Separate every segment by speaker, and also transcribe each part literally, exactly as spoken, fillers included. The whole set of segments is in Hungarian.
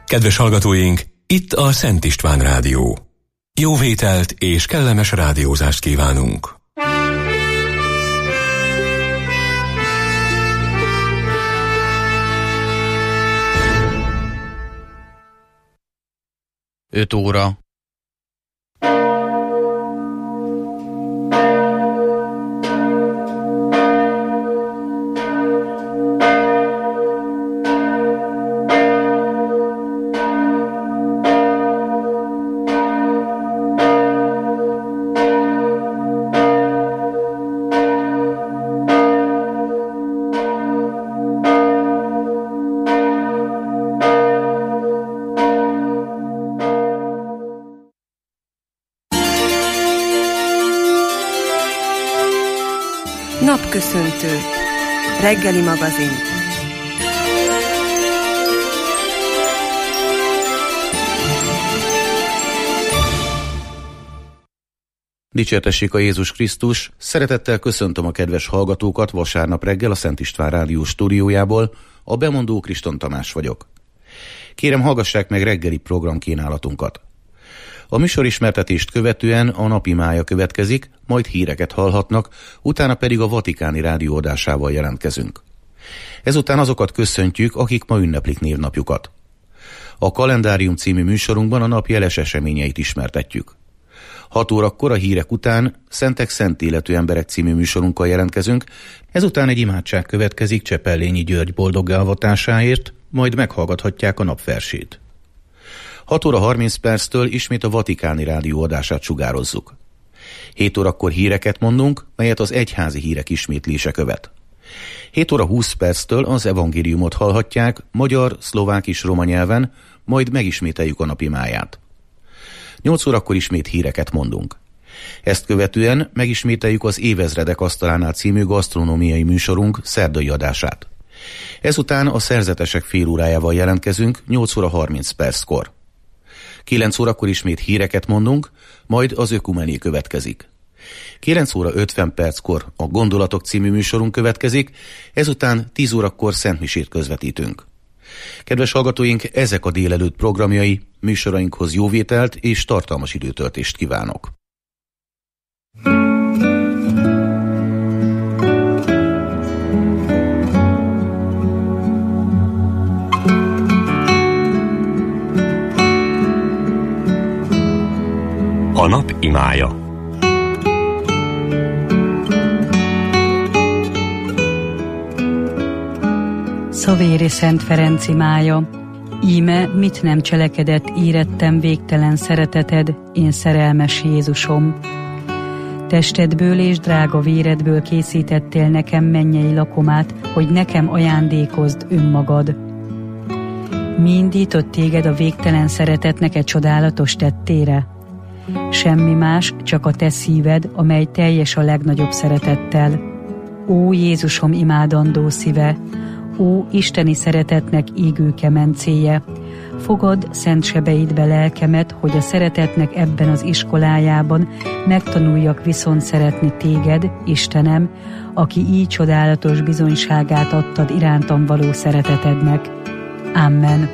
Speaker 1: Kedves hallgatóink, itt a Szent István Rádió. Jó vételt és kellemes rádiózást kívánunk!
Speaker 2: öt óra.
Speaker 3: Napköszöntő. Reggeli magazin.
Speaker 2: Dicsértessék a Jézus Krisztus! Szeretettel köszöntöm a kedves hallgatókat vasárnap reggel a Szent István Rádió stúdiójából. A bemondó Kriston Tamás vagyok. Kérem, hallgassák meg reggeli programkínálatunkat. A műsorismertetést követően a napi mája következik, majd híreket hallhatnak, utána pedig a Vatikáni Rádió adásával jelentkezünk. Ezután azokat köszöntjük, akik ma ünneplik névnapjukat. A Kalendárium című műsorunkban a nap jeles eseményeit ismertetjük. hat órakor a hírek után Szentek szent életű emberek című műsorunkkal jelentkezünk, ezután egy imádság következik Csepellényi György boldoggá avatásáért, majd meghallgathatják a napversét. hat óra harminc perctől ismét a Vatikáni Rádió adását sugározzuk. hét órakor híreket mondunk, melyet az egyházi hírek ismétlése követ. hét óra húsz perctől az evangéliumot hallhatják magyar, szlovák és roma nyelven, majd megismételjük a napi máját. nyolc órakor ismét híreket mondunk. Ezt követően megismételjük az Évezredek asztalánál című gasztronómiai műsorunk szerdai adását. Ezután a szerzetesek félórájával jelentkezünk nyolc óra harminc perckor. kilenc órakor ismét híreket mondunk, majd az ökumené következik. kilenc óra ötven perckor a Gondolatok című műsorunk következik, ezután tíz órakor szentmisét közvetítünk. Kedves hallgatóink, ezek a délelőtt programjai, műsorainkhoz jóvételt és tartalmas időtöltést kívánok.
Speaker 1: A nap imája.
Speaker 4: Szavéri Szent Ferenc imája. Íme mit nem cselekedett, érettem végtelen szereteted, én szerelmes Jézusom. Testedből és drága véredből készítettél nekem mennyei lakomát, hogy nekem ajándékozd önmagad. Mi indított téged a végtelen szeretetnek e csodálatos tettére? Semmi más, csak a te szíved, amely teljes a legnagyobb szeretettel. Ó Jézusom imádandó szíve, ó isteni szeretetnek égő kemencéje, fogad szent sebeidbe lelkemet, hogy a szeretetnek ebben az iskolájában megtanuljak viszont szeretni téged, Istenem, aki így csodálatos bizonyságát adtad irántam való szeretetednek. Amen.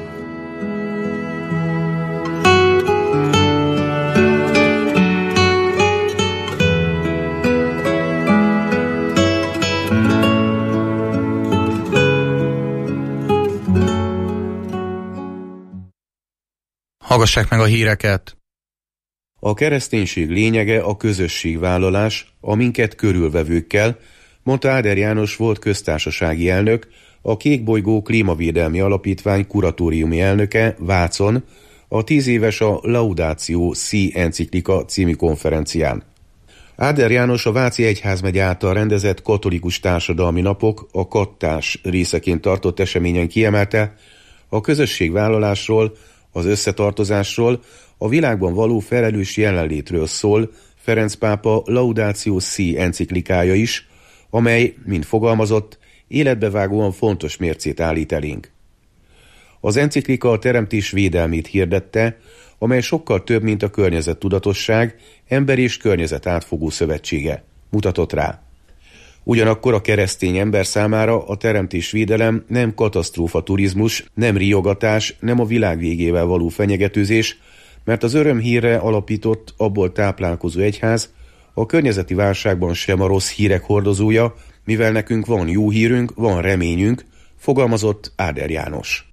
Speaker 2: Hallgassák meg a híreket! A kereszténység lényege a közösségvállalás a minket körülvevőkkel, mondta Áder János volt köztársasági elnök, a Kékbolygó Klímavédelmi Alapítvány kuratóriumi elnöke Vácon, a tíz éves a Laudatio Si enciklika című konferencián. Áder János a Váci Egyházmegye által rendezett katolikus társadalmi napok, a kattás részeként tartott eseményen kiemelte, a közösségvállalásról, az összetartozásról, a világban való felelős jelenlétről szól Ferenc pápa Laudatio Si enciklikája is, amely, mint fogalmazott, életbevágóan fontos mércét állít elénk. Az enciklika a teremtés védelmét hirdette, amely sokkal több, mint a környezettudatosság, ember és környezet átfogó szövetsége. Mutatott rá. Ugyanakkor a keresztény ember számára a teremtésvédelem nem katasztrófa turizmus, nem riogatás, nem a világ végével való fenyegetőzés, mert az örömhírre alapított, abból táplálkozó egyház a környezeti válságban sem a rossz hírek hordozója, mivel nekünk van jó hírünk, van reményünk, fogalmazott Áder János.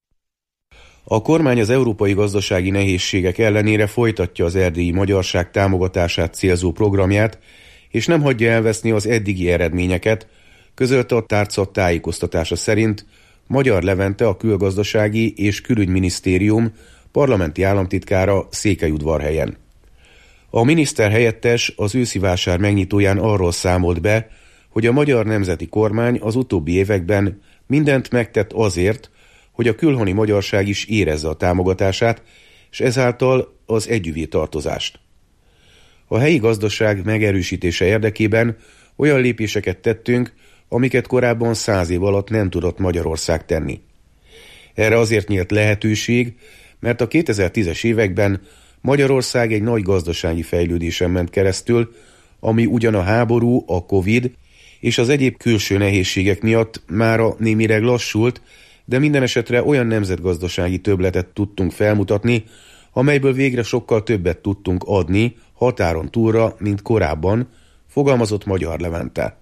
Speaker 2: A kormány az európai gazdasági nehézségek ellenére folytatja az erdélyi magyarság támogatását célzó programját, és nem hagyja elveszni az eddigi eredményeket, közölte a tárca tájékoztatása szerint Magyar Levente, a Külgazdasági és Külügyminisztérium parlamenti államtitkára Székelyudvarhelyen. A miniszter helyettes az őszi vásár megnyitóján arról számolt be, hogy a magyar nemzeti kormány az utóbbi években mindent megtett azért, hogy a külhoni magyarság is érezze a támogatását, és ezáltal az együvé tartozást. A helyi gazdaság megerősítése érdekében olyan lépéseket tettünk, amiket korábban száz év alatt nem tudott Magyarország tenni. Erre azért nyílt lehetőség, mert a kétezer-tízes években Magyarország egy nagy gazdasági fejlődésen ment keresztül, ami ugyan a háború, a Covid és az egyéb külső nehézségek miatt mára némileg lassult, de minden esetre olyan nemzetgazdasági többletet tudtunk felmutatni, amelyből végre sokkal többet tudtunk adni határon túlra, mint korábban, fogalmazott Magyar Levente.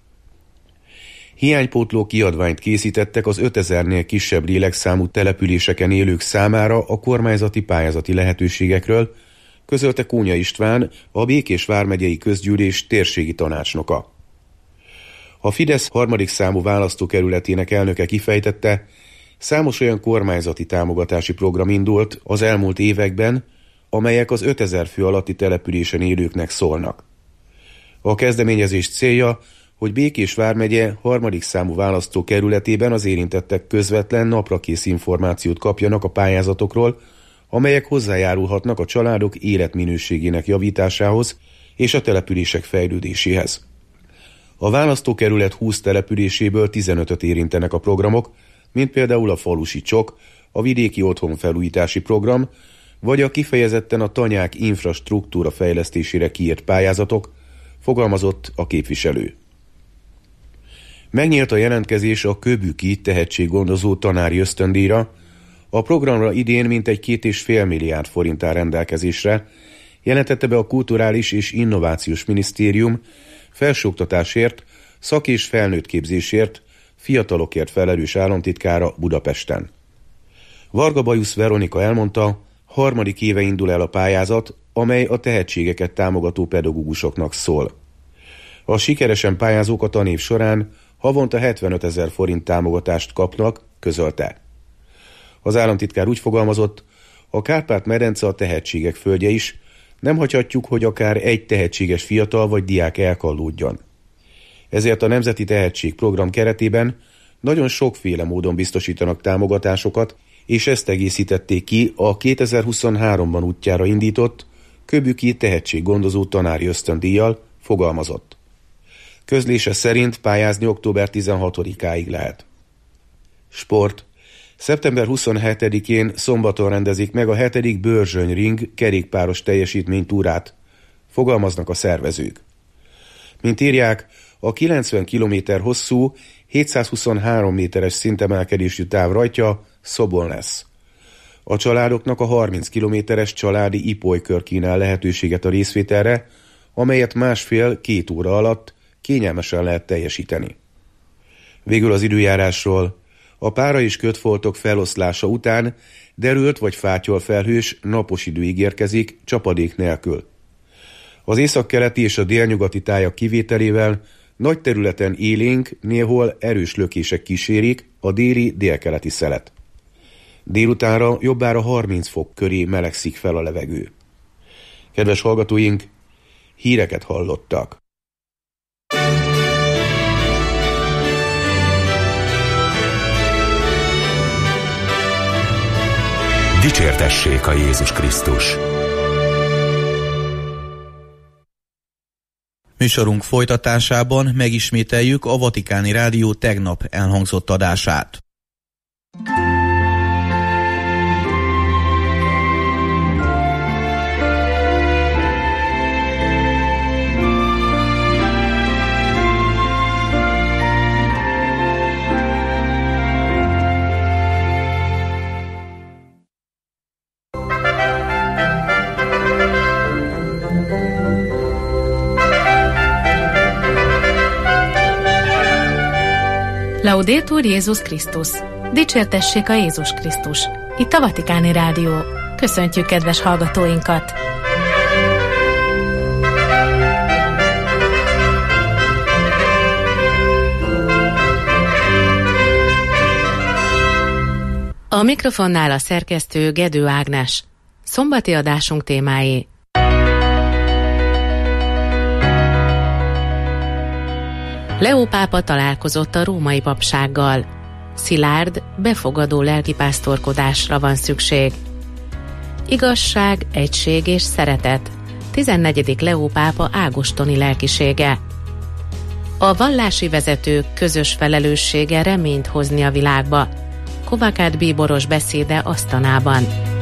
Speaker 2: Hiánypótló kiadványt készítettek az ötezernél kisebb lélekszámú településeken élők számára a kormányzati pályázati lehetőségekről, közölte Kónya István, a Békés vármegyei közgyűlés térségi tanácsnoka. A Fidesz harmadik számú választókerületének elnöke kifejtette, számos olyan kormányzati támogatási program indult az elmúlt években, amelyek az ötezer fő alatti településen élőknek szólnak. A kezdeményezés célja, hogy Békés vármegye harmadik számú választókerületében az érintettek közvetlen naprakész információt kapjanak a pályázatokról, amelyek hozzájárulhatnak a családok életminőségének javításához és a települések fejlődéséhez. A választókerület húsz településéből tizenötöt érintenek a programok, mint például a falusi csok, a vidéki otthonfelújítási program, vagy a kifejezetten a tanyák infrastruktúra fejlesztésére kiírt pályázatok, fogalmazott a képviselő. Megnyílt a jelentkezés a Köbüki tehetséggondozó tanári ösztöndíjra, a programra idén mintegy két és fél milliárd forint áll rendelkezésre, jelentette be a Kulturális és Innovációs Minisztérium felsőoktatásért, szak- és felnőttképzésért, fiatalokért felelős államtitkára Budapesten. Varga Bajusz Veronika elmondta, harmadik éve indul el a pályázat, amely a tehetségeket támogató pedagógusoknak szól. A sikeresen pályázók a tanév során havonta hetvenötezer forint támogatást kapnak, közölte. Az államtitkár úgy fogalmazott, a Kárpát-medence a tehetségek földje is, nem hagyhatjuk, hogy akár egy tehetséges fiatal vagy diák elkallódjon. Ezért a Nemzeti Tehetségprogram keretében nagyon sokféle módon biztosítanak támogatásokat, és ezt egészítették ki a kétezer-huszonháromban útjára indított Köbüki tehetséggondozó tanári ösztöndíjjal, fogalmazott. Közlése szerint pályázni október tizenhatodikáig lehet. Sport. szeptember huszonhetedikén szombaton rendezik meg a hetedik Börzsöny Ring kerékpáros teljesítménytúrát, fogalmaznak a szervezők. Mint írják, a kilencven kilométer hosszú, hétszázhuszonhárom méteres szintemelkedésű táv rajtja Szobon lesz. A családoknak a harminc kilométeres családi ipolykör kínál lehetőséget a részvételre, amelyet másfél-két óra alatt kényelmesen lehet teljesíteni. Végül az időjárásról. A pára és kötfoltok feloszlása után derült vagy fátyol felhős, napos idő ígérkezik, csapadék nélkül. Az északkeleti és a délnyugati tájak kivételével nagy területen élénk, néhol erős lökések kísérik a déli délkeleti szelet. Délutánra jobbára harminc fok köré melegszik fel a levegő. Kedves hallgatóink, híreket hallottak.
Speaker 1: Dicsértessék a Jézus Krisztus!
Speaker 5: Műsorunk folytatásában megismételjük a Vatikáni Rádió tegnap elhangzott adását.
Speaker 6: Laudetur Jézus Krisztus. Dicsértessék a Jézus Krisztus. Itt a Vatikáni Rádió. Köszöntjük kedves hallgatóinkat! A mikrofonnál a szerkesztő Gedő Ágnes. Szombati adásunk témái: Leó pápa találkozott a római papsággal. Szilárd, befogadó lelkipásztorkodásra van szükség. Igazság, egység és szeretet. tizennegyedik Leó pápa ágostoni lelkisége. A vallási vezetők közös felelőssége reményt hozni a világba. Kovákád bíboros beszéde Asztanában.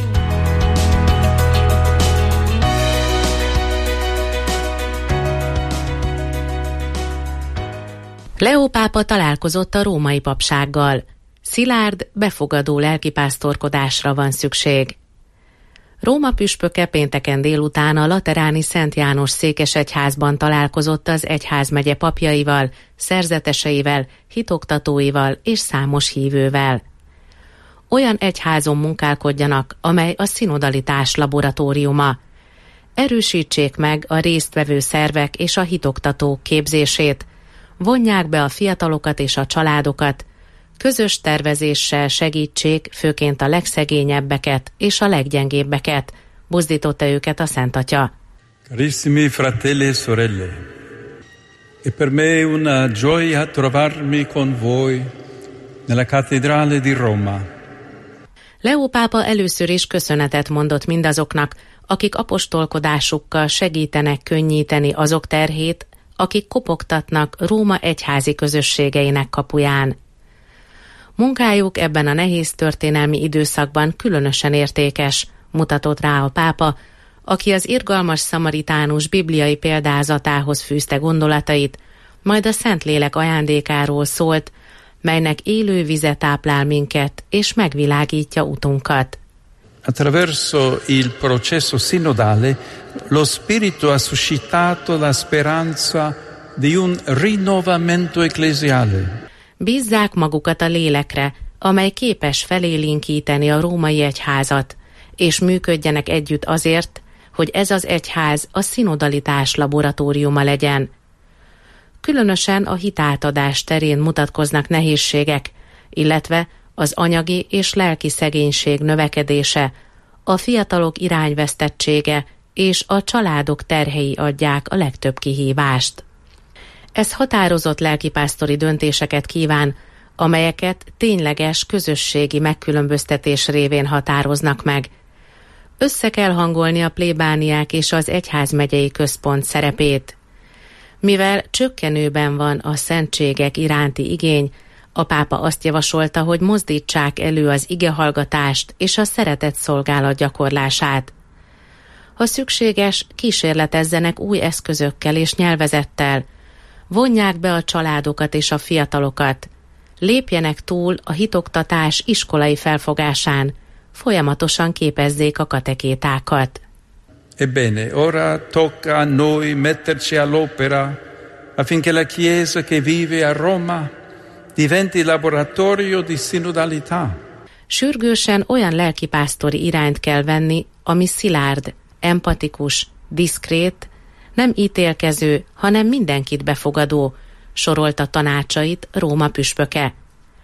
Speaker 6: Leó pápa találkozott a római papsággal. Szilárd, befogadó lelkipásztorkodásra van szükség. Róma püspöke pénteken délután a lateráni Szent János székesegyházban találkozott az egyházmegye papjaival, szerzeteseivel, hitoktatóival és számos hívővel. Olyan egyházon munkálkodjanak, amely a szinodalitás laboratóriuma. Erősítsék meg a résztvevő szervek és a hitoktatók képzését, vonják be a fiatalokat és a családokat, közös tervezéssel segítsék főként a legszegényebbeket és a leggyengébbeket, buzdította őket a Szent Atya.
Speaker 7: Carissimi fratelli e sorelle, è per me una gioia trovarmi con voi nella cattedrale di Roma.
Speaker 6: Leó pápa először is köszönetet mondott mindazoknak, akik apostolkodásukkal segítenek könnyíteni azok terhét, akik kopogtatnak Róma egyházi közösségeinek kapuján. Munkájuk ebben a nehéz történelmi időszakban különösen értékes, mutatott rá a pápa, aki az irgalmas szamaritánus bibliai példázatához fűzte gondolatait, majd a Szentlélek ajándékáról szólt, melynek élő vize táplál minket és megvilágítja utunkat.
Speaker 7: Attraverso il processo sinodale, lo Spirito ha suscitato la speranza di un rinnovamento ecclesiale.
Speaker 6: Bízzák magukat a lélekre, amely képes felélénkíteni a római egyházat, és működjenek együtt azért, hogy ez az egyház a szinodalitás laboratóriuma legyen. Különösen a hitátadás terén mutatkoznak nehézségek, illetve az anyagi és lelki szegénység növekedése, a fiatalok irányvesztettsége és a családok terhei adják a legtöbb kihívást. Ez határozott lelkipásztori döntéseket kíván, amelyeket tényleges közösségi megkülönböztetés révén határoznak meg. Össze kell hangolni a plébániák és az egyházmegyei központ szerepét. Mivel csökkenőben van a szentségek iránti igény, a pápa azt javasolta, hogy mozdítsák elő az igehallgatást és a szeretet szolgálat gyakorlását. Ha szükséges, kísérletezzenek új eszközökkel és nyelvezettel, vonják be a családokat és a fiatalokat, lépjenek túl a hitoktatás iskolai felfogásán, folyamatosan képezzék a katekétákat.
Speaker 7: Ebbene, ora tocca a noi metterci all'opera affinché la Chiesa che vive a Roma diventi laboratorio di sinodalità.
Speaker 6: Sürgősen olyan lelkipásztori irányt kell venni, ami szilárd, empatikus, diszkrét, nem ítélkező, hanem mindenkit befogadó, sorolta tanácsait Róma püspöke.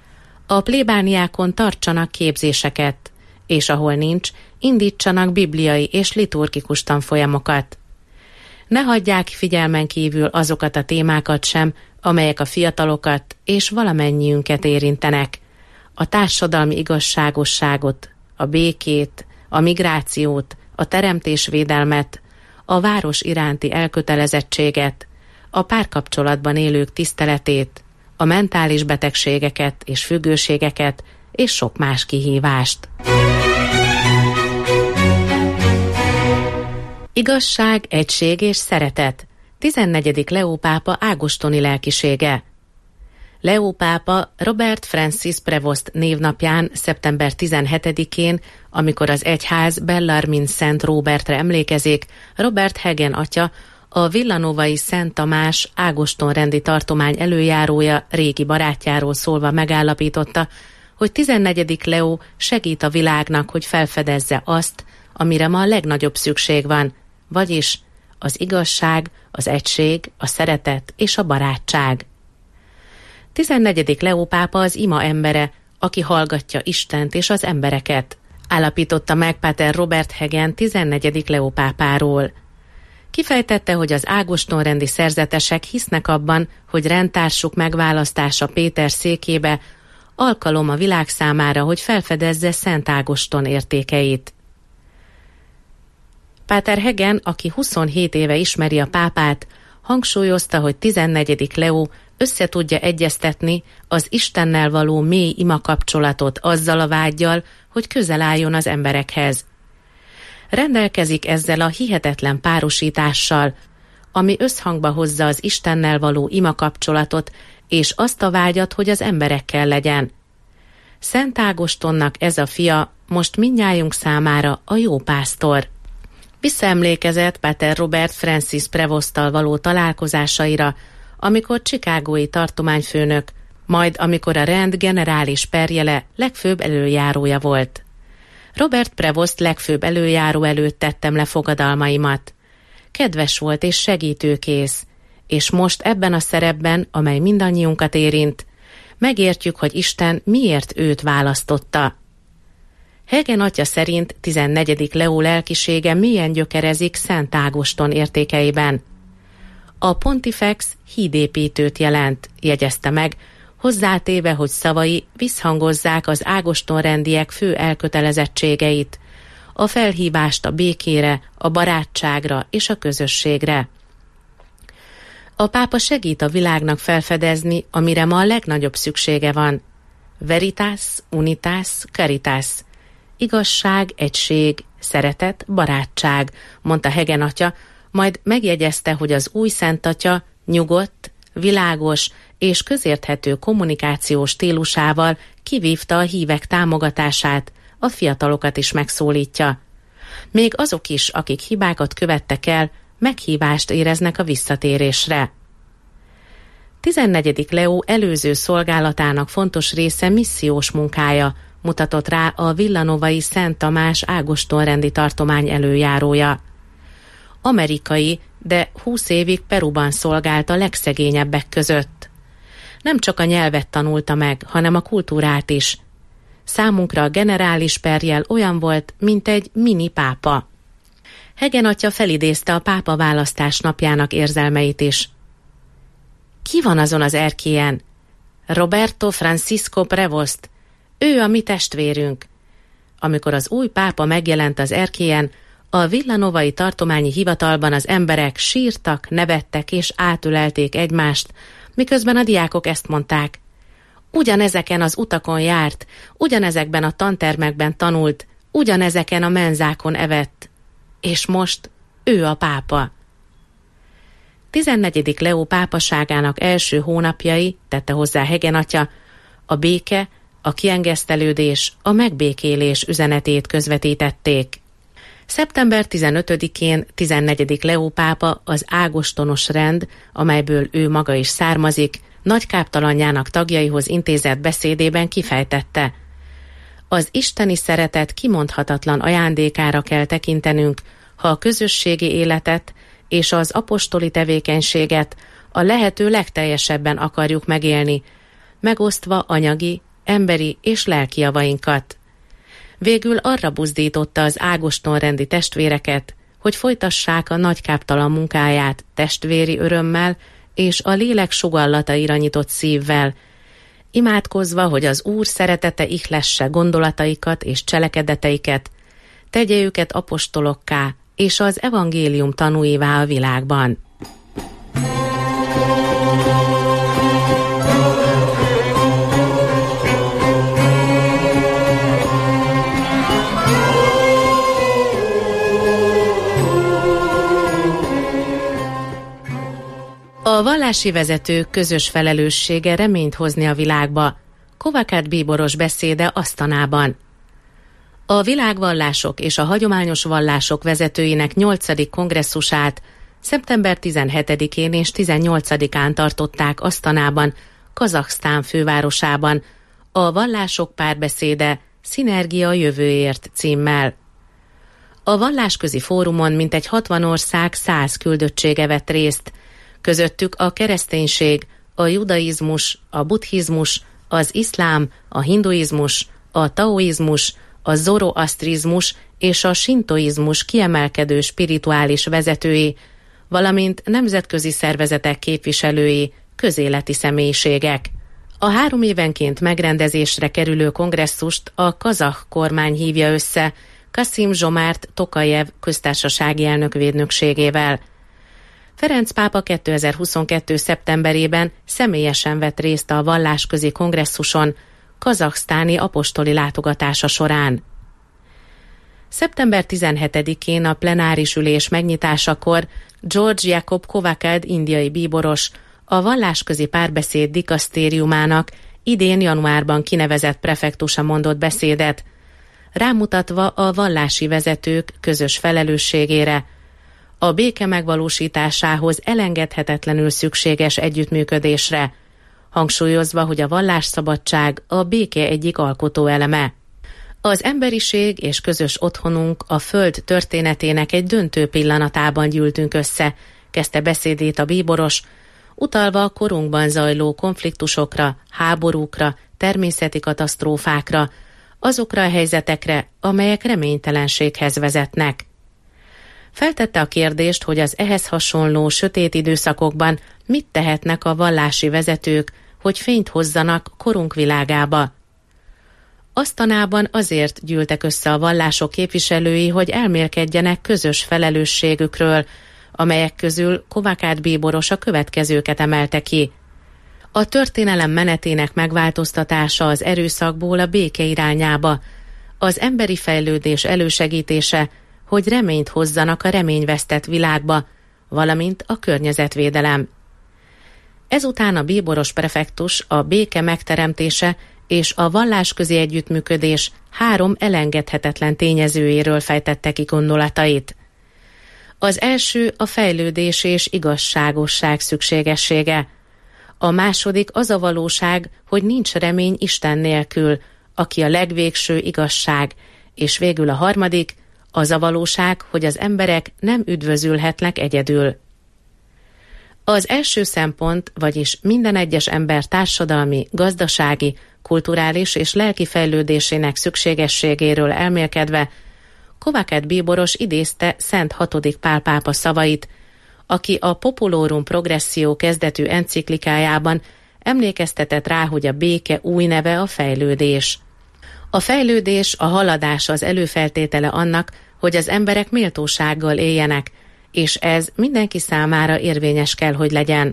Speaker 6: A plébániákon tartsanak képzéseket, és ahol nincs, indítsanak bibliai és liturgikus tanfolyamokat. Ne hagyják figyelmen kívül azokat a témákat sem, amelyek a fiatalokat és valamennyiünket érintenek. A társadalmi igazságosságot, a békét, a migrációt, a teremtésvédelmet, a város iránti elkötelezettséget, a párkapcsolatban élők tiszteletét, a mentális betegségeket és függőségeket, és sok más kihívást. Igazság, egység és szeretet. tizennegyedik Leó pápa ágostoni lelkisége. Leó pápa Robert Francis Prevost névnapján, szeptember tizenhetedikén, amikor az egyház Bellarmine Szent Róbertre emlékezik, Robert Hagen atya, A villanovai Szent Tamás Ágoston-rendi tartomány előjárója régi barátjáról szólva megállapította, hogy tizennegyedik Leó segít a világnak, hogy felfedezze azt, amire ma a legnagyobb szükség van, vagyis az igazság, az egység, a szeretet és a barátság. tizennegyedik Leó pápa az ima embere, aki hallgatja Istent és az embereket, állapította meg Páter Robert Hagen tizennegyedik Leó pápáról. Kifejtette, hogy az Ágoston-rendi szerzetesek hisznek abban, hogy rendtársuk megválasztása Péter székébe alkalom a világ számára, hogy felfedezze Szent Ágoston értékeit. Páter Hagen, aki huszonhét éve ismeri a pápát, hangsúlyozta, hogy tizennegyedik Leó össze tudja egyeztetni az Istennel való mély ima kapcsolatot azzal a vággyal, hogy közel álljon az emberekhez. Rendelkezik ezzel a hihetetlen párosítással, ami összhangba hozza az Istennel való ima kapcsolatot és azt a vágyat, hogy az emberekkel legyen. Szent Ágostonnak ez a fia most mindnyájunk számára a jó pásztor. Visszaemlékezett Páter Robert Francis Prevosttal való találkozásaira, amikor chicagói tartományfőnök, majd amikor a rend generális perjele legfőbb előjárója volt. Robert Prevost legfőbb előjáró előtt tettem le fogadalmaimat. Kedves volt és segítőkész, és most ebben a szerepben, amely mindannyiunkat érint, megértjük, hogy Isten miért őt választotta. Hagen atya szerint tizennegyedik Leó lelkisége mélyen gyökerezik Szent Ágoston értékeiben. A Pontifex hídépítőt jelent, jegyezte meg, hozzátéve, hogy szavai visszhangozzák az Ágoston-rendiek fő elkötelezettségeit, a felhívást a békére, a barátságra és a közösségre. A pápa segít a világnak felfedezni, amire ma a legnagyobb szüksége van. Veritas, unitas, caritas. Igazság, egység, szeretet, barátság, mondta Hagen atya, majd megjegyezte, hogy az új Szent Atya nyugodt, világos és közérthető kommunikációs stílusával kivívta a hívek támogatását, a fiatalokat is megszólítja. Még azok is, akik hibákat követtek el, meghívást éreznek a visszatérésre. tizennegyedik Leó előző szolgálatának fontos része missziós munkája, mutatott rá a villanovai Szent Tamás Ágoston-rendi tartomány előjárója. Amerikai, de húsz évig Peruban szolgált a legszegényebbek között. Nem csak a nyelvet tanulta meg, hanem a kultúrát is. Számunkra a generális perjel olyan volt, mint egy mini pápa. Hagen atya felidézte a pápa választás napjának érzelmeit is. Ki van azon az erkélyen? Roberto Francisco Prevost. Ő a mi testvérünk. Amikor az új pápa megjelent az erkélyen, a villanovai tartományi hivatalban az emberek sírtak, nevettek és átölelték egymást, miközben a diákok ezt mondták. Ugyanezeken az utakon járt, ugyanezekben a tantermekben tanult, ugyanezeken a menzákon evett. És most ő a pápa. tizennegyedik Leó pápaságának első hónapjai, tette hozzá Hagen atya, a béke, a kiengesztelődés, a megbékélés üzenetét közvetítették. szeptember tizenötödikén tizennegyedik Leó pápa az ágostonos rend, amelyből ő maga is származik, nagykáptalanjának tagjaihoz intézett beszédében kifejtette. Az isteni szeretet kimondhatatlan ajándékára kell tekintenünk, ha a közösségi életet és az apostoli tevékenységet a lehető legteljesebben akarjuk megélni, megosztva anyagi, emberi és lelki javainkat. Végül arra buzdította az Ágoston-rendi testvéreket, hogy folytassák a nagykáptalan munkáját testvéri örömmel és a lélek sugallataira nyitott szívvel, imádkozva, hogy az Úr szeretete ihlesse gondolataikat és cselekedeteiket, tegye őket apostolokká és az evangélium tanúivá a világban. A vallási vezetők közös felelőssége reményt hozni a világba, Kovács bíboros beszéde Asztanában. A világvallások és a hagyományos vallások vezetőinek nyolcadik kongresszusát szeptember tizenhetedikén és tizennyolcadikán tartották Asztanában, Kazahsztán fővárosában, a Vallások párbeszéde Szinergia jövőért címmel. A vallásközi fórumon mintegy hatvan ország száz küldöttsége vett részt, közöttük a kereszténység, a judaizmus, a buddhizmus, az iszlám, a hinduizmus, a taoizmus, a zoroasztrizmus és a sintoizmus kiemelkedő spirituális vezetői, valamint nemzetközi szervezetek képviselői, közéleti személyiségek. A három évenként megrendezésre kerülő kongresszust a kazah kormány hívja össze Kasszim-Zsomárt Tokajev köztársasági elnök védnökségével. Ferenc pápa kétezer-huszonkettő. szeptemberében személyesen vett részt a vallásközi kongresszuson kazahsztáni apostoli látogatása során. szeptember tizenhetedikén a plenáris ülés megnyitásakor George Jacob Kovakad indiai bíboros, a vallásközi párbeszéd dikasztériumának idén januárban kinevezett prefektusa mondott beszédet, rámutatva a vallási vezetők közös felelősségére, a béke megvalósításához elengedhetetlenül szükséges együttműködésre, hangsúlyozva, hogy a vallásszabadság a béke egyik alkotó eleme. Az emberiség és közös otthonunk a Föld történetének egy döntő pillanatában gyűltünk össze, kezdte beszédét a bíboros, utalva a korunkban zajló konfliktusokra, háborúkra, természeti katasztrófákra, azokra a helyzetekre, amelyek reménytelenséghez vezetnek. Feltette a kérdést, hogy az ehhez hasonló sötét időszakokban mit tehetnek a vallási vezetők, hogy fényt hozzanak korunk világába. Asztanában azért gyűltek össze a vallások képviselői, hogy elmélkedjenek közös felelősségükről, amelyek közül Kovakad bíboros a következőket emelte ki. A történelem menetének megváltoztatása az erőszakból a béke irányába, az emberi fejlődés elősegítése, hogy reményt hozzanak a reményvesztett világba, valamint a környezetvédelem. Ezután a bíboros prefektus a béke megteremtése és a vallásközi együttműködés három elengedhetetlen tényezőjéről fejtette ki gondolatait. Az első a fejlődés és igazságosság szükségessége. A második az a valóság, hogy nincs remény Isten nélkül, aki a legvégső igazság, és végül a harmadik, az a valóság, hogy az emberek nem üdvözülhetnek egyedül. Az első szempont, vagyis minden egyes ember társadalmi, gazdasági, kulturális és lelki fejlődésének szükségességéről elmélkedve, Kovakad bíboros idézte Szent hatodik Pál pápa szavait, aki a Populorum Progressio kezdetű enciklikájában emlékeztetett rá, hogy a béke új neve a fejlődés. A fejlődés, a haladás az előfeltétele annak, hogy az emberek méltósággal éljenek, és ez mindenki számára érvényes kell, hogy legyen.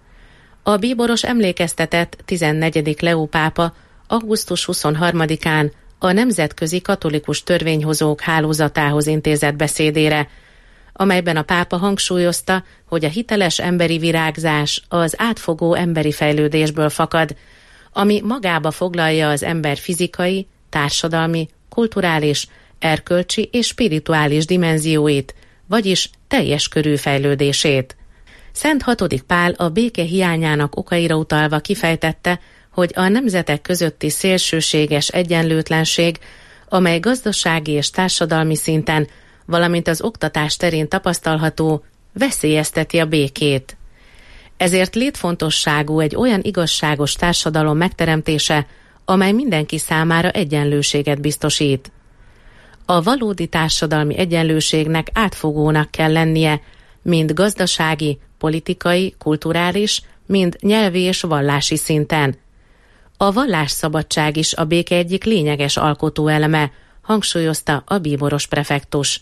Speaker 6: A bíboros emlékeztetett tizennegyedik Leó pápa augusztus huszonharmadikán a Nemzetközi Katolikus Törvényhozók Hálózatához intézett beszédére, amelyben a pápa hangsúlyozta, hogy a hiteles emberi virágzás az átfogó emberi fejlődésből fakad, ami magába foglalja az ember fizikai, társadalmi, kulturális, erkölcsi és spirituális dimenzióit, vagyis teljes körű fejlődését. Szent hatodik Pál a béke hiányának okaira utalva kifejtette, hogy a nemzetek közötti szélsőséges egyenlőtlenség, amely gazdasági és társadalmi szinten, valamint az oktatás terén tapasztalható, veszélyezteti a békét. Ezért létfontosságú egy olyan igazságos társadalom megteremtése, amely mindenki számára egyenlőséget biztosít. A valódi társadalmi egyenlőségnek átfogónak kell lennie, mind gazdasági, politikai, kulturális, mind nyelvi és vallási szinten. A vallásszabadság is a béke egyik lényeges alkotóeleme, hangsúlyozta a bíboros prefektus.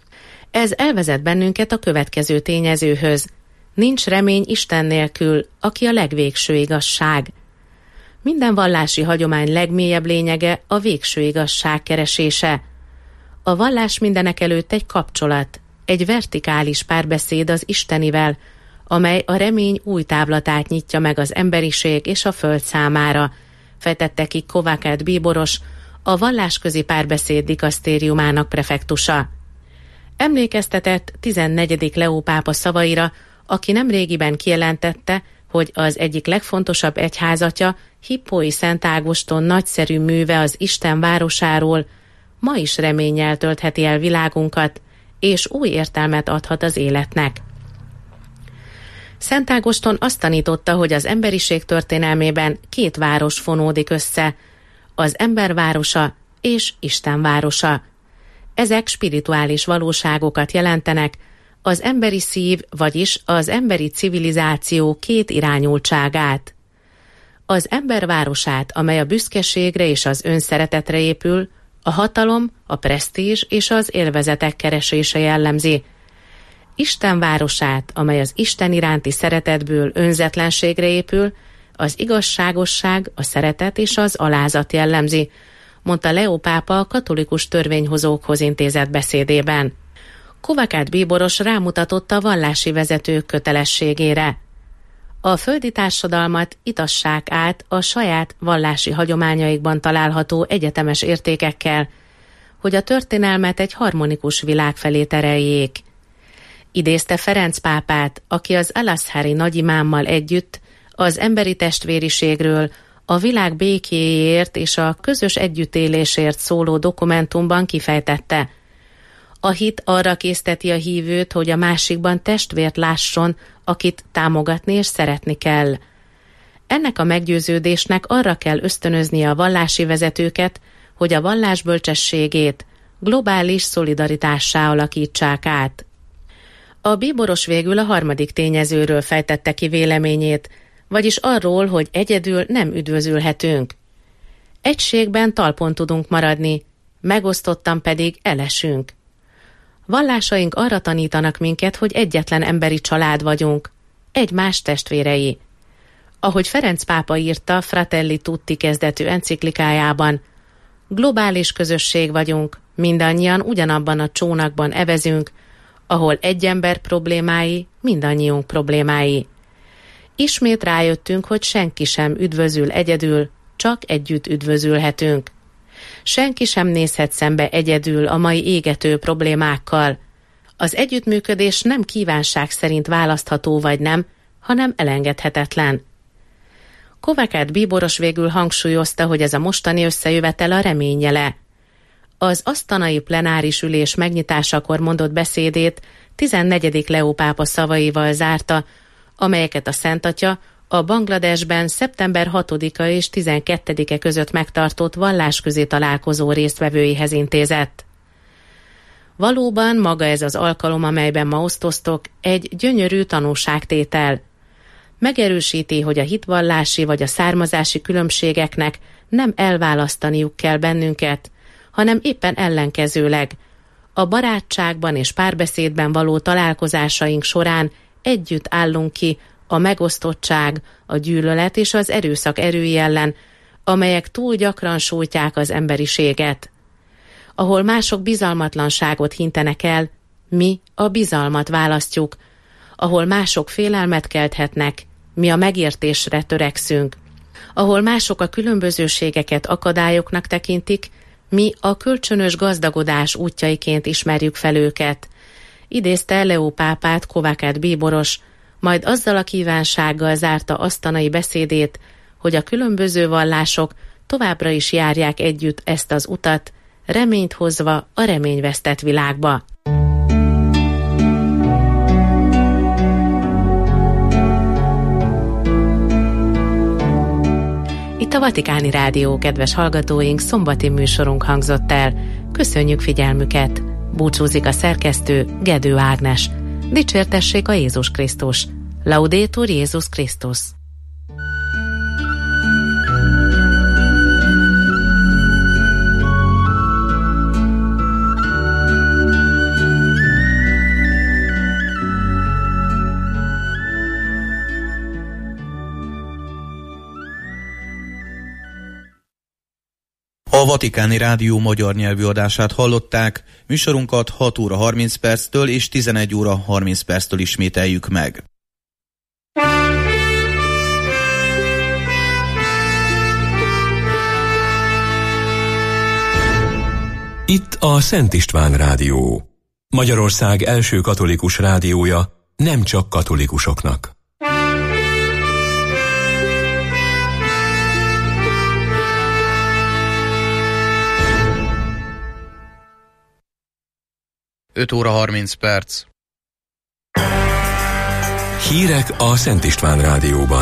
Speaker 6: Ez elvezet bennünket a következő tényezőhöz. Nincs remény Isten nélkül, aki a legvégső igazság. Minden vallási hagyomány legmélyebb lényege a végső igazság keresése. A vallás mindenek előtt egy kapcsolat, egy vertikális párbeszéd az Istenivel, amely a remény új távlatát nyitja meg az emberiség és a föld számára, fejtette ki Kovakad bíboros, a vallásközi párbeszéd dikasztériumának prefektusa. Emlékeztetett tizennegyedik Leó pápa szavaira, aki nemrégiben kijelentette, hogy az egyik legfontosabb egyházatja, Hippói Szent Ágoston nagyszerű műve az Isten városáról ma is reménnyel töltheti el világunkat, és új értelmet adhat az életnek. Szent Ágoston azt tanította, hogy az emberiség történelmében két város fonódik össze, az ember városa és Isten városa. Ezek spirituális valóságokat jelentenek, az emberi szív, vagyis az emberi civilizáció két irányultságát. Az ember városát, amely a büszkeségre és az önszeretetre épül, a hatalom, a presztízs és az élvezetek keresése jellemzi. Isten városát, amely az Isten iránti szeretetből önzetlenségre épül, az igazságosság, a szeretet és az alázat jellemzi, mondta Leó pápa a katolikus törvényhozókhoz intézett beszédében. Kovács bíboros rámutatott a vallási vezetők kötelességére. A földi társadalmat itassák át a saját vallási hagyományaikban található egyetemes értékekkel, hogy a történelmet egy harmonikus világ felé tereljék. Idézte Ferenc pápát, aki az Al-Azhari nagyimámmal együtt az emberi testvériségről, a világ békéjéért és a közös együttélésért szóló dokumentumban kifejtette. A hit arra készteti a hívőt, hogy a másikban testvért lásson, akit támogatni és szeretni kell. Ennek a meggyőződésnek arra kell ösztönöznie a vallási vezetőket, hogy a vallás bölcsességét globális szolidaritássá alakítsák át. A bíboros végül a harmadik tényezőről fejtette ki véleményét, vagyis arról, hogy egyedül nem üdvözülhetünk. Egységben talpon tudunk maradni, megosztottan pedig elesünk. Vallásaink arra tanítanak minket, hogy egyetlen emberi család vagyunk, egymás testvérei. Ahogy Ferenc pápa írta Fratelli Tutti kezdetű enciklikájában, globális közösség vagyunk, mindannyian ugyanabban a csónakban evezünk, ahol egy ember problémái mindannyiunk problémái. Ismét rájöttünk, hogy senki sem üdvözül egyedül, csak együtt üdvözülhetünk. Senki sem nézhet szembe egyedül a mai égető problémákkal. Az együttműködés nem kívánság szerint választható vagy nem, hanem elengedhetetlen. Kovács bíboros végül hangsúlyozta, hogy ez a mostani összejövetel a remény jele. Az asztanai plenáris ülés megnyitásakor mondott beszédét tizennegyedik Leó pápa szavaival zárta, amelyeket a Szent Atya a Bangladesben szeptember hatodika és tizenkettedike között megtartott vallásközi találkozó résztvevőihez intézett. Valóban maga ez az alkalom, amelyben ma osztoztok, egy gyönyörű tanúságtétel. Megerősíti, hogy a hitvallási vagy a származási különbségeknek nem elválasztaniuk kell bennünket, hanem éppen ellenkezőleg. A barátságban és párbeszédben való találkozásaink során együtt állunk ki a megosztottság, a gyűlölet és az erőszak erői ellen, amelyek túl gyakran sújtják az emberiséget. Ahol mások bizalmatlanságot hintenek el, mi a bizalmat választjuk. Ahol mások félelmet kelthetnek, mi a megértésre törekszünk. Ahol mások a különbözőségeket akadályoknak tekintik, mi a kölcsönös gazdagodás útjaiként ismerjük fel őket. Idézte Leó pápát Kovács bíboros, majd azzal a kívánsággal zárta asztanai beszédét, hogy a különböző vallások továbbra is járják együtt ezt az utat, reményt hozva a reményvesztett világba. Itt a Vatikáni Rádió, kedves hallgatóink, szombati műsorunk hangzott el. Köszönjük figyelmüket! Búcsúzik a szerkesztő, Gedő Ágnes. Dicsértessék a Jézus Krisztus! Laudetur Jézus Krisztus!
Speaker 5: A Vatikáni Rádió magyar nyelvű adását hallották, műsorunkat hat óra harminc perctől és tizenegy óra harminc perctől ismételjük meg.
Speaker 1: Itt a Szent István Rádió. Magyarország első katolikus rádiója, nem csak katolikusoknak.
Speaker 5: öt óra harminc perc.
Speaker 1: Hírek a Szent István rádióban.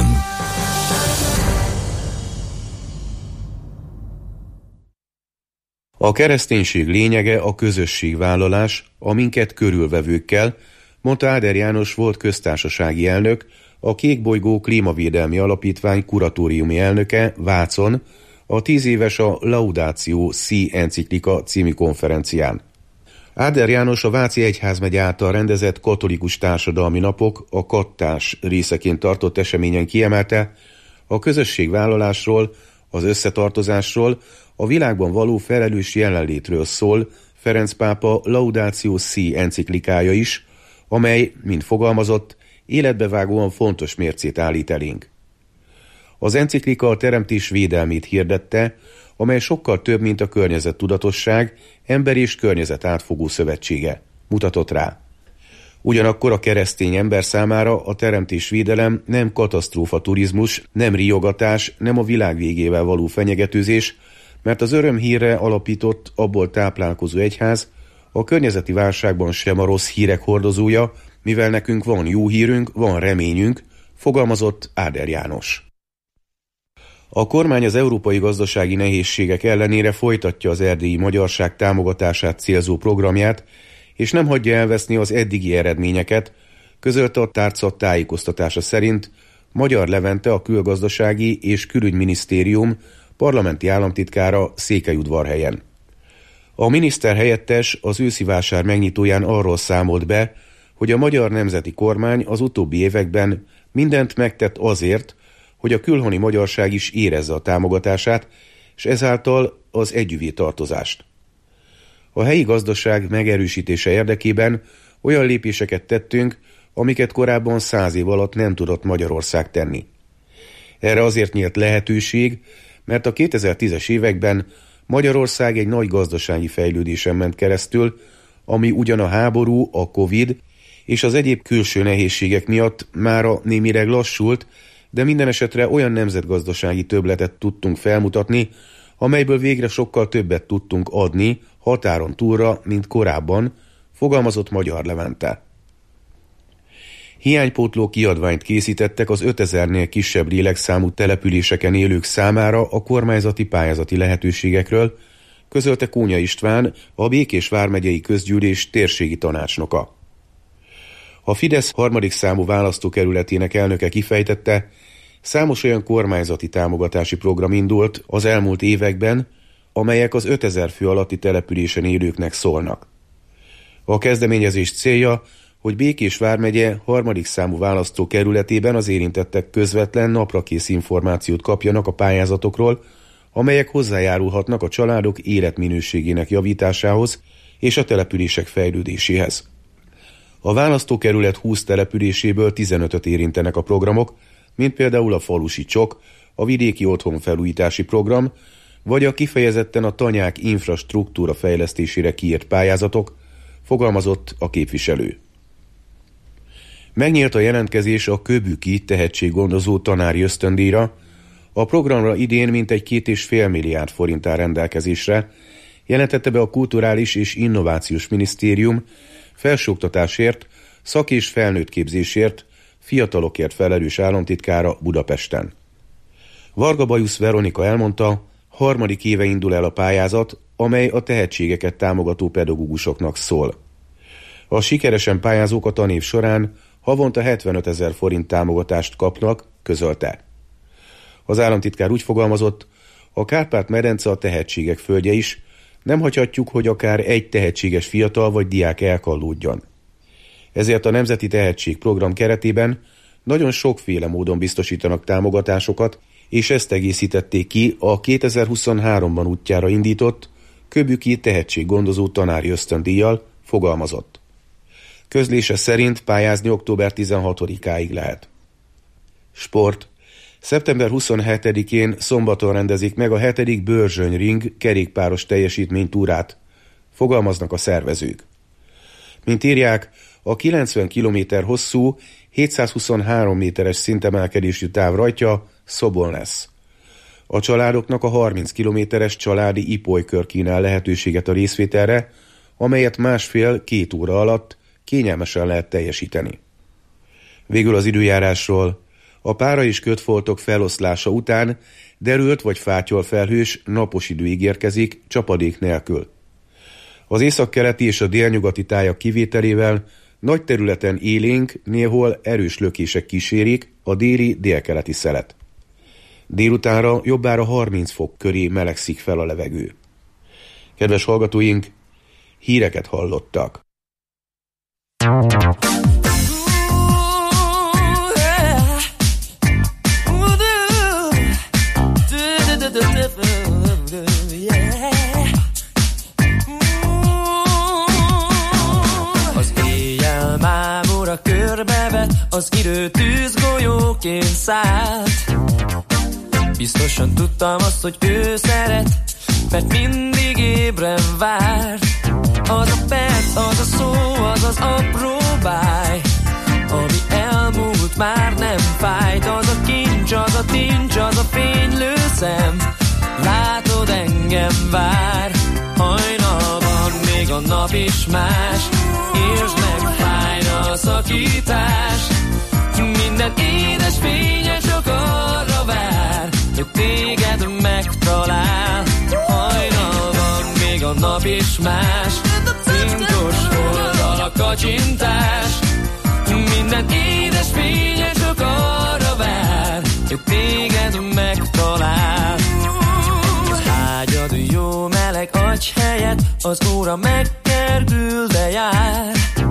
Speaker 2: A kereszténység lényege a közösségvállalás a minket körülvevőkkel, mondta Áder János volt köztársasági elnök, a Kékbolygó Klímavédelmi Alapítvány kuratóriumi elnöke Vácon a tíz éves a Laudatio Si enciklika című konferencián. Áder János a Váci Egyházmegye által rendezett katolikus társadalmi napok, a kattás részeként tartott eseményen kiemelte, a közösségvállalásról, az összetartozásról, a világban való felelős jelenlétről szól Ferenc pápa Laudatio Si enciklikája is, amely, mint fogalmazott, életbevágóan fontos mércét állít elénk. Az enciklika a teremtés védelmét hirdette, amely sokkal több, mint a környezettudatosság, ember és környezet átfogó szövetsége, mutatott rá. Ugyanakkor a keresztény ember számára a teremtésvédelem nem katasztrófa turizmus, nem riogatás, nem a világ végével való fenyegetőzés, mert az örömhírre alapított, abból táplálkozó egyház a környezeti válságban sem a rossz hírek hordozója, mivel nekünk van jó hírünk, van reményünk, fogalmazott Áder János. A kormány az európai gazdasági nehézségek ellenére folytatja az erdélyi magyarság támogatását célzó programját, és nem hagyja elveszni az eddigi eredményeket, közölte a tárca tájékoztatása szerint Magyar Levente, a Külgazdasági és Külügyminisztérium parlamenti államtitkára Székelyudvarhelyen. A miniszter helyettes az őszi vásár megnyitóján arról számolt be, hogy a magyar nemzeti kormány az utóbbi években mindent megtett azért, hogy a külhoni magyarság is érezze a támogatását, és ezáltal az együvé tartozást. A helyi gazdaság megerősítése érdekében olyan lépéseket tettünk, amiket korábban száz év alatt nem tudott Magyarország tenni. Erre azért nyílt lehetőség, mert a kétezer-tízes években Magyarország egy nagy gazdasági fejlődésen ment keresztül, ami ugyan a háború, a Covid és az egyéb külső nehézségek miatt mára némileg lassult, de minden esetre olyan nemzetgazdasági többletet tudtunk felmutatni, amelyből végre sokkal többet tudtunk adni határon túlra, mint korábban, fogalmazott Magyar Levente. Hiánypótló kiadványt készítettek az ötezernél kisebb lélekszámú településeken élők számára a kormányzati pályázati lehetőségekről, közölte Kónya István, a Békés vármegyei közgyűlés térségi tanácsnoka. A Fidesz harmadik számú választókerületének elnöke kifejtette, számos olyan kormányzati támogatási program indult az elmúlt években, amelyek az ötezer fő alatti településen élőknek szólnak. A kezdeményezés célja, hogy Békés vármegye harmadik számú választókerületében az érintettek közvetlen naprakész információt kapjanak a pályázatokról, amelyek hozzájárulhatnak a családok életminőségének javításához és a települések fejlődéséhez. A választókerület húsz településéből tizenötöt érintenek a programok, mint például a falusi csok, a vidéki otthonfelújítási program, vagy a kifejezetten a tanyák infrastruktúra fejlesztésére kiírt pályázatok, fogalmazott a képviselő. Megnyílt a jelentkezés a Köbüki tehetséggondozó tanári ösztöndíjra, a programra idén mintegy két és fél milliárd forint áll rendelkezésre, jelentette be a Kulturális és Innovációs Minisztérium felsőoktatásért, szak- és felnőttképzésért, fiatalokért felelős államtitkára Budapesten. Varga Bajusz Veronika elmondta, harmadik éve indul el a pályázat, amely a tehetségeket támogató pedagógusoknak szól. A sikeresen pályázók a tanév során havonta hetvenöt ezer forint támogatást kapnak, közölte. Az államtitkár úgy fogalmazott, a Kárpát-medence a tehetségek földje is, nem hagyhatjuk, hogy akár egy tehetséges fiatal vagy diák elkallódjon. Ezért a Nemzeti Tehetségprogram keretében nagyon sokféle módon biztosítanak támogatásokat, és ezt egészítették ki a kétezer-huszonháromban útjára indított Köbüki tehetséggondozó tanári ösztöndíjjal, fogalmazott. Közlése szerint pályázni október tizenhatodikáig lehet. Sport. szeptember huszonhetedikén szombaton rendezik meg a hetedik Börzsöny Ring kerékpáros teljesítménytúrát, fogalmaznak a szervezők. Mint írják, a kilencven kilométer hosszú, hétszázhuszonhárom méteres szintemelkedésű táv rajtja Szobon lesz. A családoknak a harminc kilométeres családi ipolykör kínál lehetőséget a részvételre, amelyet másfél-két óra alatt kényelmesen lehet teljesíteni. Végül az időjárásról. A pára és kötfoltok feloszlása után derült vagy fátyol felhős, napos idő ígérkezik, csapadék nélkül. Az északkeleti és a délnyugati tájak kivételével nagy területen élénk, néhol erős lökések kísérik a déli-délkeleti szelet. Délutánra jobbára harminc fok köré melegszik fel a levegő. Kedves hallgatóink, híreket hallottak.
Speaker 8: Az éjjel mámora körbevet, az idő tűzgolyóként szállt. Biztosan tudtam azt, hogy ő szeret, mert mindig ébren vár. Az a perc, az a szó, az az apró báj, ami elmúlt, már nem fájt. Az a kincs, az a tincs, az a fénylő szem, látod, engem vár. Hajnalban még a nap is más, értsd meg, fájna a szakítás. Minden édes fénye csak arra vár, hogy téged megtalál. Hajnalban még a nap is más, cinkos oldal a kacsintás. Minden édes fénye csak arra vár, hogy téged megtalál. Az ágyad jó meleg agy helyett, az óra megkergül, de jár.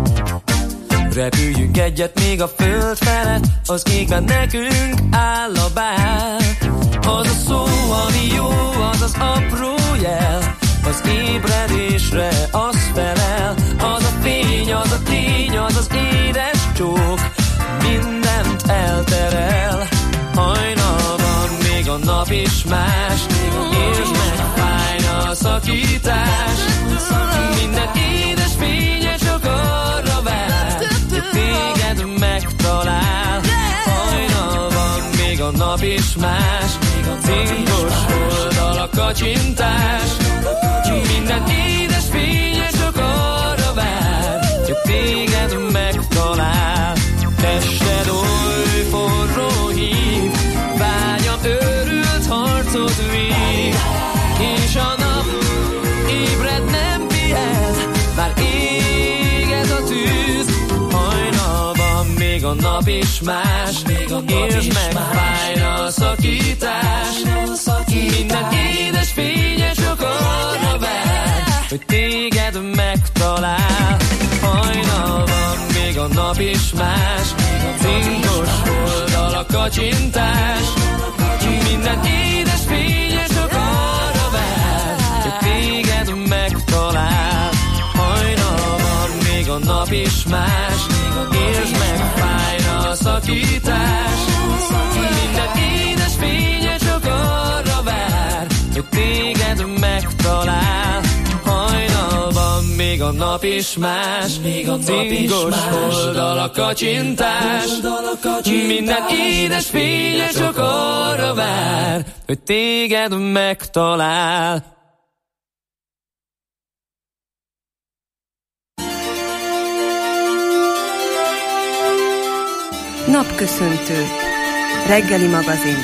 Speaker 8: Repüljünk egyet még a föld felett, az égben nekünk áll a bál. Az a szó, ami jó, az az apró jel, az ébredésre az felel. Az a fény, az a tény, az az édes csók, mindent elterel. Hajnalban még a nap is más, értsd meg, fájna a szakítás. Minden édes fénye csak arra vár, hogy téged megtalál. Hajnalban még a nap is más, cinkos oldal a kacsintás. Minden édes fénye csak arra vár, hogy téged megtalál. Tested oly forró hív, vágyam őrült harcot vív, és a nap ébred nem pihen, már éget a tűz. Hajnalban még a nap is más, értsd meg, fájna a szakítás. Minden édes fénye csak arra vár, hogy téged megtalál. Hajnalban még a nap is más, cinkos oldal a kacsintás. Minden édes fénye csak arra vár, hogy téged megtalál. Hajnalban még a nap is más, értsd meg, fájna a szakítás. Minden édes fénye csak arra vár, hogy téged megtalál. Hajnalban még a nap is más, cinkos oldal a kacsintás. Minden édes fénye csak arra vár, hogy téged megtalál.
Speaker 3: Napköszöntő. Reggeli magazin.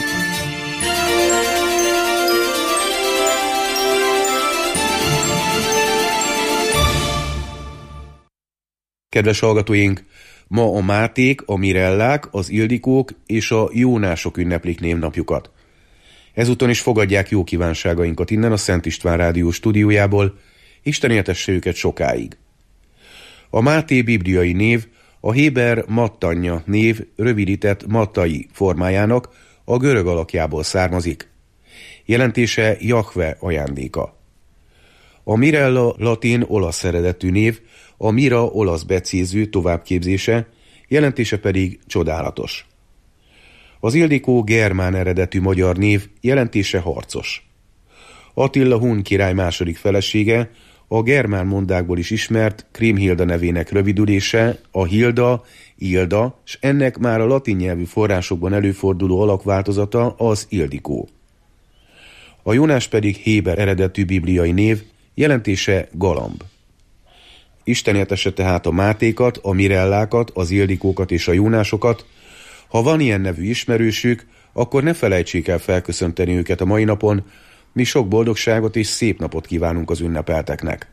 Speaker 2: Kedves hallgatóink, ma a Máték, a Mirellák, az Ildikók és a Jónások ünneplik névnapjukat. Ezúton is fogadják jó kívánságainkat innen a Szent István Rádió stúdiójából, Isten éltesse őket sokáig. A Máté bibliai név a héber Mattanja név rövidített Mattai formájának a görög alakjából származik. Jelentése Jahve ajándéka. A Mirella latin olasz eredetű név, a Mira olasz becéző továbbképzése, jelentése pedig csodálatos. Az Ildikó germán eredetű magyar név, jelentése harcos. Attila hun király második felesége, a germán mondákból is ismert Kriemhilda nevének rövidülése, a Hilda, Ilda, s ennek már a latin nyelvű forrásokban előforduló alakváltozata az Ildikó. A Jónás pedig héber eredetű bibliai név, jelentése galamb. Isten értesse tehát a Mátékat, a Mirellákat, az Ildikókat és a Jónásokat. Ha van ilyen nevű ismerősük, akkor ne felejtsék el felköszönteni őket a mai napon. Mi sok boldogságot és szép napot kívánunk az ünnepelteknek.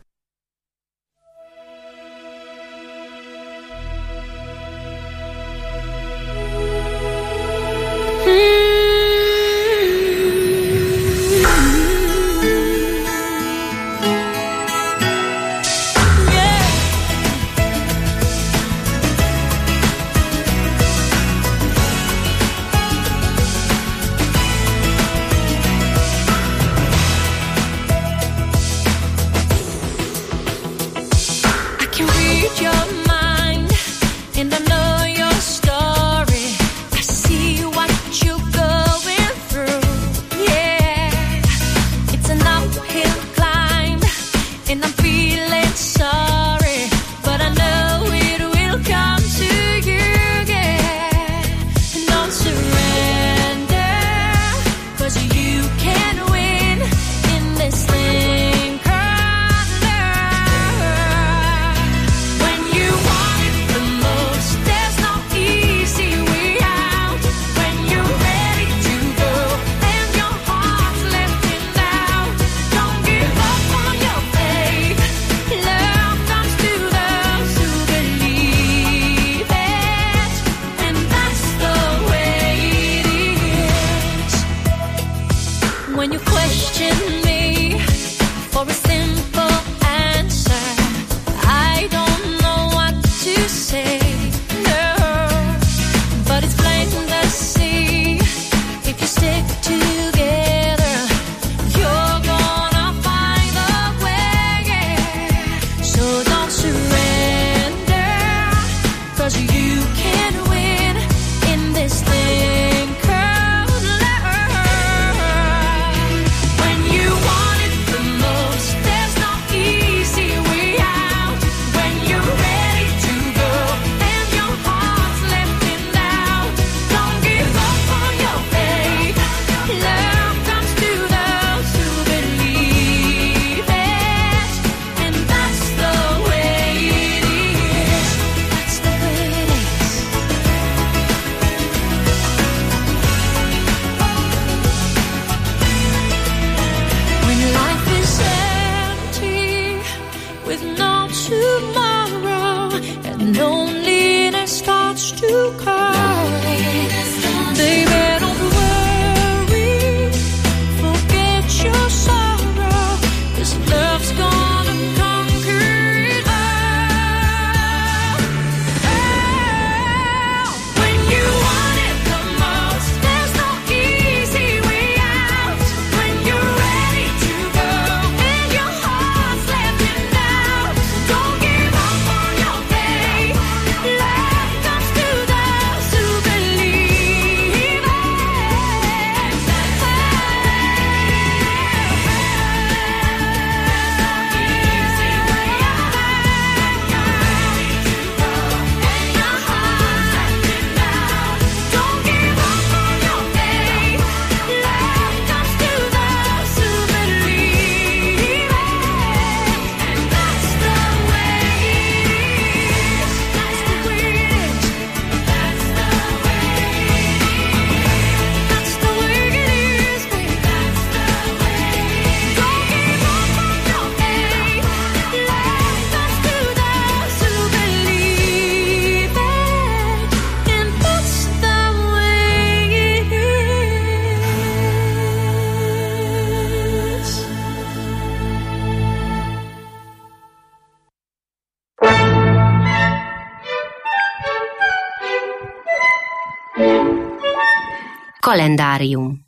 Speaker 9: Kalendárium.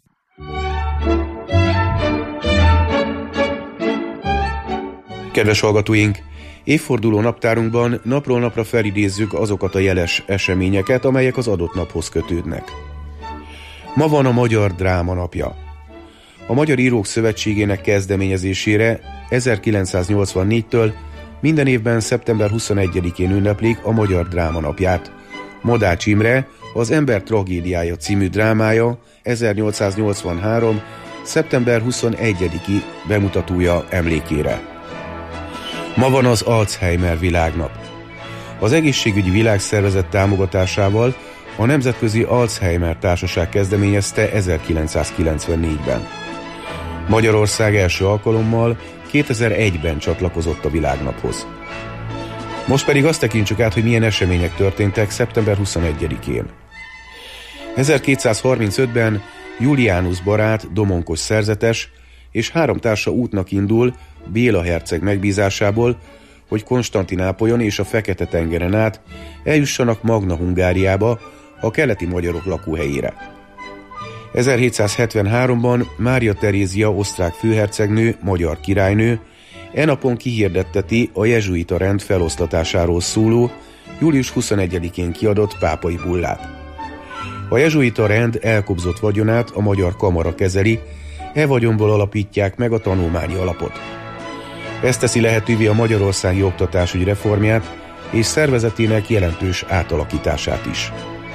Speaker 2: Kedves hallgatóink! Évforduló naptárunkban napról napra felidézzük azokat a jeles eseményeket, amelyek az adott naphoz kötődnek. Ma van a Magyar Dráma napja. A Magyar Írók Szövetségének kezdeményezésére ezerkilencszáznyolcvannégytől minden évben szeptember huszonegyedikén ünneplik a Magyar Dráma Napját. Modács Imre Az ember tragédiája című drámája ezernyolcszáznyolcvanhárom. szeptember huszonegyediki bemutatója emlékére. Ma van az Alzheimer világnap. Az Egészségügyi Világszervezet támogatásával a Nemzetközi Alzheimer Társaság kezdeményezte ezerkilencszázkilencvennégyben. Magyarország első alkalommal kétezer-egyben csatlakozott a világnaphoz. Most pedig azt tekintsük át, hogy milyen események történtek szeptember huszonegyedikén. ezerkétszázharmincötben Julianus barát, domonkos szerzetes és három társa útnak indul Béla herceg megbízásából, hogy Konstantinápolyon és a Fekete-tengeren át eljussanak Magna Hungáriába, a keleti magyarok lakóhelyére. ezerhétszázhetvenháromban Mária Terézia osztrák főhercegnő, magyar királynő e napon kihirdetteti a jezsuita rend feloszlatásáról szóló július huszonegyedikén kiadott pápai bullát. A jezsuita rend elkobzott vagyonát a magyar kamara kezeli, e vagyonból alapítják meg a tanulmányi alapot. Ez teszi lehetővé a magyarországi oktatásügy reformját és szervezetének jelentős átalakítását is.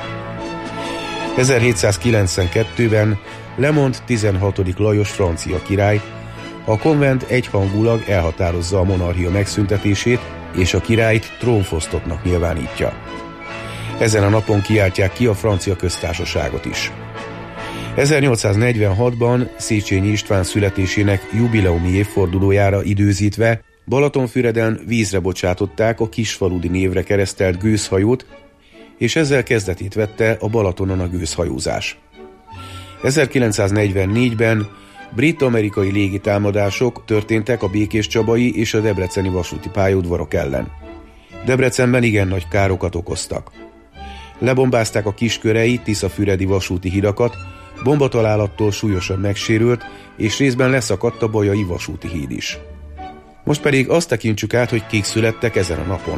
Speaker 2: ezerhétszázkilencvenkettőben Lemond tizenhatodik Lajos francia király a konvent egyhangulag elhatározza a monarchia megszüntetését, és a királyt trónfosztottnak nyilvánítja. Ezen a napon kiáltják ki a francia köztársaságot is. ezernyolcszáznegyvenhatban Széchenyi István születésének jubileumi évfordulójára időzítve Balatonfüreden vízre bocsátották a kisfaludi névre keresztelt gőzhajót, és ezzel kezdetét vette a Balatonon a gőzhajózás. ezerkilencszáznegyvennégyben brit-amerikai légitámadások történtek a békéscsabai és a debreceni vasúti pályaudvarok ellen. Debrecenben igen nagy károkat okoztak. Lebombázták a kiskörei, tiszafüredi vasúti hidakat, bombatalálattól súlyosan megsérült, és részben leszakadt a bajai vasúti híd is. Most pedig azt tekintsük át, hogy kik születtek ezen a napon.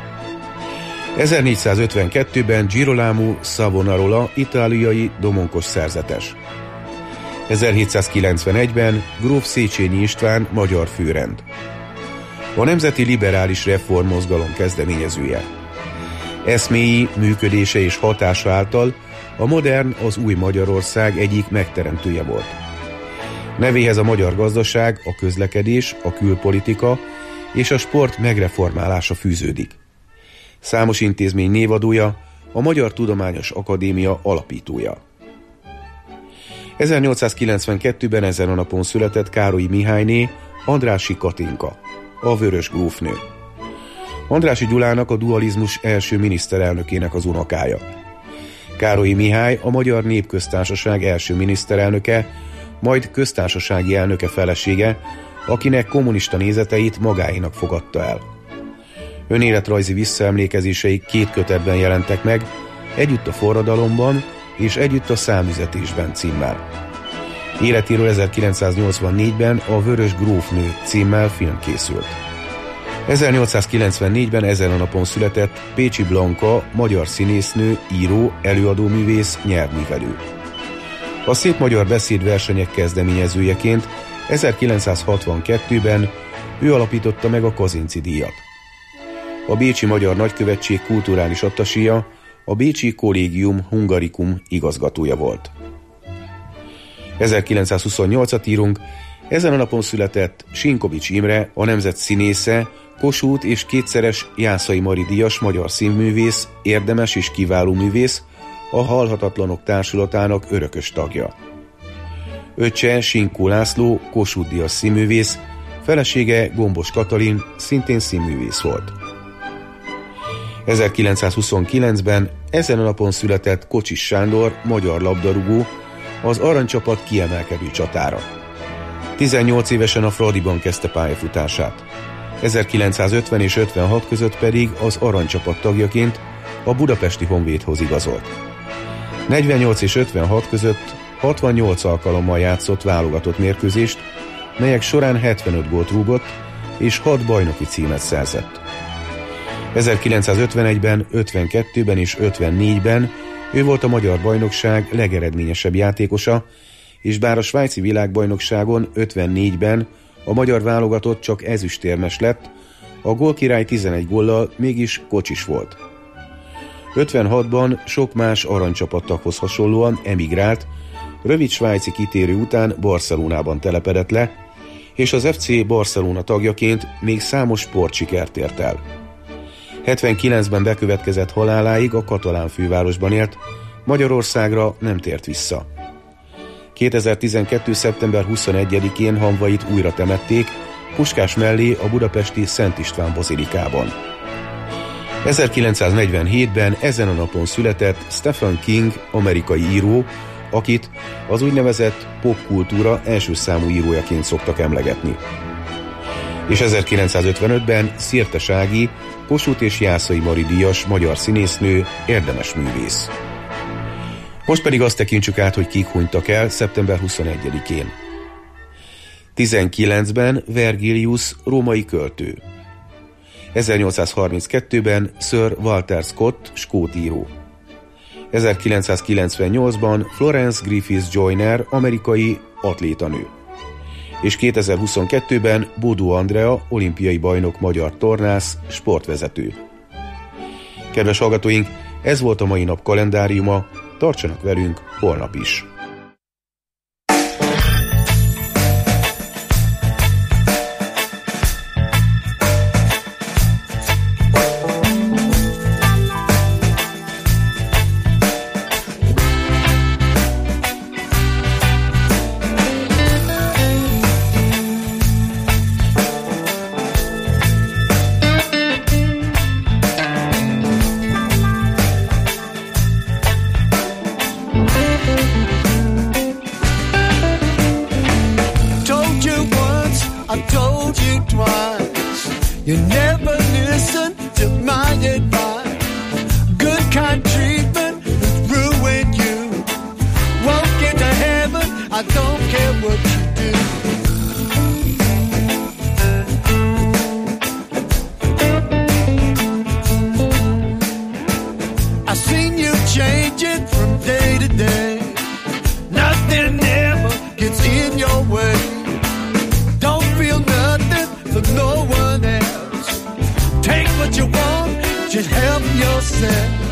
Speaker 2: ezernégyszázötvenkettőben Girolamo Savonarola, itáliai domonkos szerzetes. ezerhétszázkilencvenegyben gróf Széchenyi István, magyar főrend. A Nemzeti Liberális Reformmozgalom kezdeményezője. Eszméi, működése és hatása által a modern, az új Magyarország egyik megteremtője volt. Nevéhez a magyar gazdaság, a közlekedés, a külpolitika és a sport megreformálása fűződik. Számos intézmény névadója, a Magyar Tudományos Akadémia alapítója. ezernyolcszázkilencvenkettőben ezen a napon született Károlyi Mihályné, Andrássy Katinka, a vörös grófnő. Andrássy Gyulának, a dualizmus első miniszterelnökének az unokája. Károlyi Mihály a Magyar Népköztársaság első miniszterelnöke, majd köztársasági elnöke felesége, akinek kommunista nézeteit magáénak fogadta el. Önéletrajzi visszaemlékezései két kötetben jelentek meg, Együtt a forradalomban és Együtt a számüzetésben címmel. Életéről ezerkilencszáznyolcvannégyben a Vörös grófnő címmel film készült. ezernyolcszázkilencvennégyben ezen a napon született Pécsi Blanka, magyar színésznő, író, előadóművész, nyelvművelő. A Szép Magyar Beszédversenyek kezdeményezőjeként ezerkilencszázhatvankettőben ő alapította meg a Kazinczy díjat. A Bécsi Magyar Nagykövetség kulturális attasija, a Bécsi Collegium Hungaricum igazgatója volt. ezerkilencszázhuszonnyolcat írunk, ezen a napon született Sinkovics Imre, a nemzet színésze, Kossuth és kétszeres Jászai Mari díjas magyar színművész, érdemes és kiváló művész, a Halhatatlanok Társulatának örökös tagja. Öccse Sinkó László, Kossuth díjas színművész, felesége Gombos Katalin szintén színművész volt. ezerkilencszázhuszonkilencben ezen a napon született Kocsis Sándor, magyar labdarúgó, az aranycsapat kiemelkedő csatára. tizennyolc évesen a Fradiban kezdte pályafutását. ezerkilencszázötven és ötvenhat között pedig az aranycsapat tagjaként a Budapesti Honvédhoz igazolt. negyvennyolc és ötvenhat között hatvannyolc alkalommal játszott válogatott mérkőzést, melyek során hetvenöt gólt rúgott és hat bajnoki címet szerzett. ezerkilencszázötvenegyben, ötvenkettőben és ötvennégyben ő volt a magyar bajnokság legeredményesebb játékosa, és bár a svájci világbajnokságon ötvennégyben a magyar válogatott csak ezüstérmes lett, a gólkirály tizenegy góllal mégis kocsis volt. ötvenhatban sok más aranycsapattakhoz hasonlóan emigrált, rövid svájci kitérő után Barcelonában telepedett le, és az ef cé Barcelona tagjaként még számos sportsikert ért el. hetvenkilencben bekövetkezett haláláig a katalán fővárosban élt, Magyarországra nem tért vissza. kétezer-tizenkettő. szeptember huszonegyedikén hamvait újra temették, Puskás mellé a budapesti Szent István bazilikában. ezerkilencszáznegyvenhétben ezen a napon született Stephen King, amerikai író, akit az úgynevezett popkultúra első számú írójaként szoktak emlegetni. És ezerkilencszázötvenötben Szirtes Ági, Kossuth és Jászai Mari díjas magyar színésznő, érdemes művész. Most pedig azt tekintsük át, hogy kik hunytak el szeptember huszonegyedikén. tizenkilencben Vergilius, római költő. ezernyolcszázharminckettőben Sir Walter Scott, skót író. ezerkilencszázkilencvennyolcban Florence Griffiths Joyner, amerikai atlétanő. És kétezer-huszonkettőben Bodó Andrea, olimpiai bajnok, magyar tornász, sportvezető. Kedves hallgatóink, ez volt a mai nap kalendáriuma, tartsanak velünk holnap is!
Speaker 9: You never listen to my advice. Good kind treatment will ruin you. Won't get to heaven, I don't care what you do. I've seen you changing from day to day. Nothing ever gets in your way. Don't feel nothing for no one else. Take what you want, just help yourself.